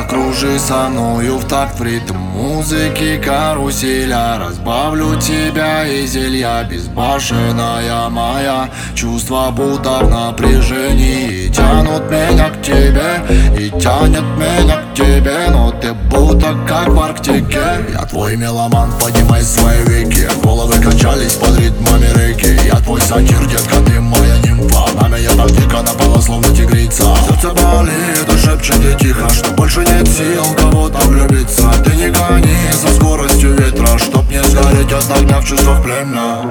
Кружи со мною в такт в ритм музыки каруселя. Разбавлю тебя и зелья, безбашенная моя. Чувства будто в напряжении и тянут меня к тебе, и тянет меня к тебе. Но ты будто как в Арктике. Я твой меломан, поднимай свои веки. Головы качались под ритмами реки. Я твой сатир, детка, ты моя нимфа. На меня так дико напала, словно тигрица. Сердце болит и шепчет и тихо, что больше нет сил кого-то влюбиться. Ты не гони со скоростью ветра, чтоб не сгореть от огня в чувствах племя.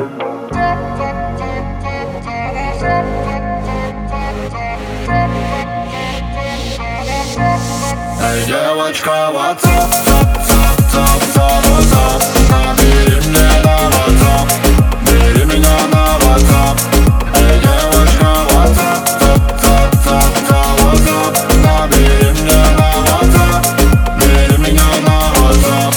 Эй, девочка, what's up, WhatsApp, набери мне на WhatsApp, бери меня на WhatsApp. Эй, девочка, what's up, набери мне на WhatsApp, бери меня на WhatsApp.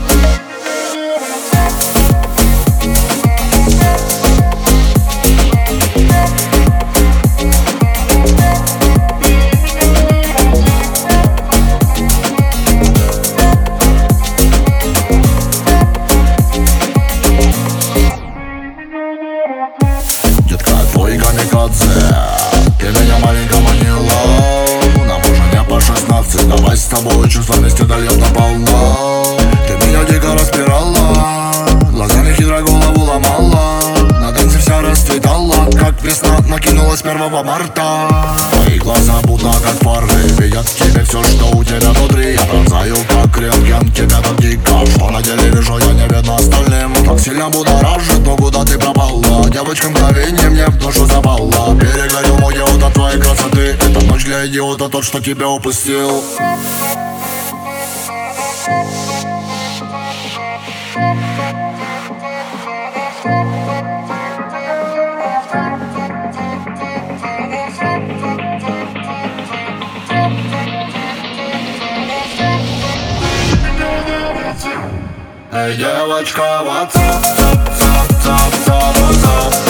Детка, твой камикадзе, ты меня маленько манила. Нам уже не по 16, давай с тобой чувства вместе дольем наполно. Ты меня дико распирала, глазами хитро голову ломала. На танце вся расцветала, как весна накинулась 1 марта. Твои глаза будто как фары, видят в тебе все, что у тебя внутри. Я пронзаю как рентген, тебя так дико, что на деле вижу я не видно остальным. Так сильно будоражит, но куда ты пропала? Девочка, мгновение мне в душу запала. Перегорел мой идиот от твоей красоты. Это ночь для идиота, тот, что тебя упустил. Эй, девочка, what's up, WhatsApp.